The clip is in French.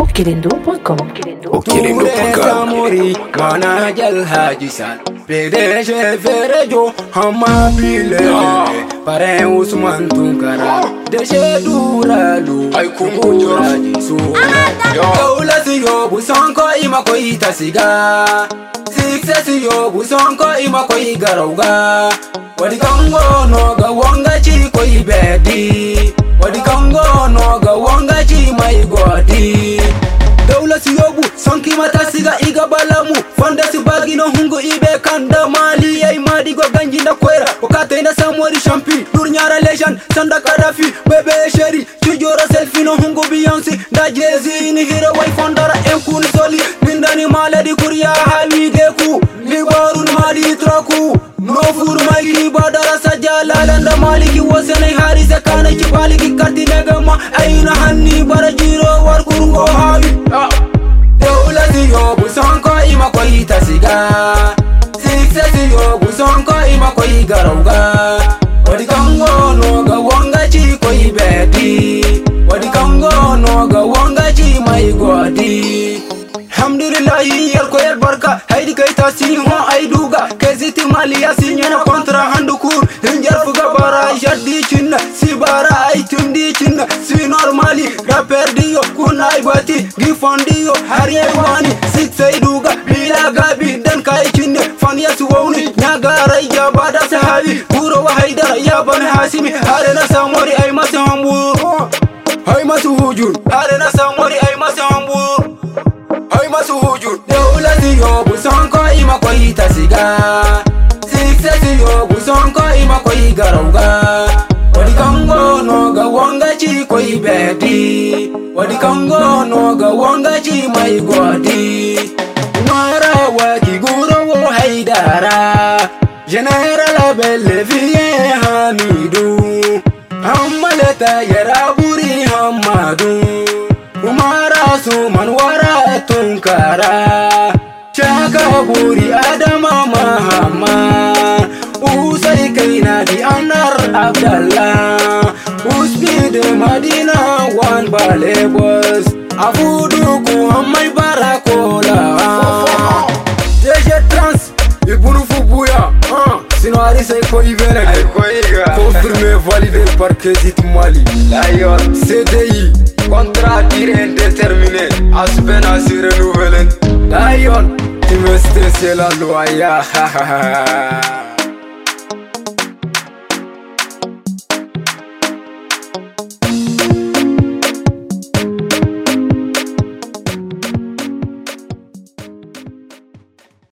Okelendo.com. Okelendo.com. Manajal Hajisan PDG Ferejo Hamabile Pare Usman Tunkara Deje Duralu Ay Kumujura Jisu Doula Siyo Busonko Imako Itasiga Success Yo Busonko Imako Igarauga Wadi Kongo Noga Wanga Chiko Ibedi Wadi Kongo Noga Wanga Chima Igwadi Doula siyobu sonki mata siga iga balamu Fonda si bagi no hungu ibe kanda mali Yay madi go ganji na kwera Wakata ina samwari champi Durnyara legend sanda kadafi Bebe sheri chujora selfie no hungu Beyonce Da Jay-Z ni hero way fondara Enkuni soli Nindani maladi kuriya hawi deku Libarun madi traku No fur maiki badara sajala Landa maliki wasene hari sekana Chipaliki kati negama Aina hani bara jiro war kurungo hawi Doula siyo busonko imako itasiga Success yo busonko imako igarauga Wadi Kongo noga wanga chiko ibedi Wadi Kongo noga wanga chima igwadi Alhamdulillahi yarko yar barka Haidi kai tasiri ho aiduga Keziti mali yasinyana kontra handukur Hinjar fuga bara yaddi chinna Si bara ay tundi chinna Si normali rapper diyo kuna ibati Gifondiyo hari wani Six aiduga bila gabi dan kai chinne Fan yasu wawni Nyagara ijabada sahabi Kuro wa haidara yabane hasimi Harena samori ay masi hambur Hay masu hujur Harena samori ay masi hambur Ay masu hujur Doula siyo busonko imako itasiga Success yo busonko imako igarauga Wadi Kongo noga wanga chiko ibedi Wadi Kongo noga wanga chima igwadi Mara waki guro wo haidara General belle vie hamidu Hammaleta yaraburi hamadu Umara suman wara tunkara Chaka buri adama mahama Usai kaina di anar Abdallah Uspide Madina wan balebos Afudu ku hamay barakola Deje trans Ibunu fubuya Sinuari say koi vene Confirmé validé par Kezit Mali Lion CDI Contrat tiré indéterminé Aspen assuré nouvelle Lion Tu me stresses la loi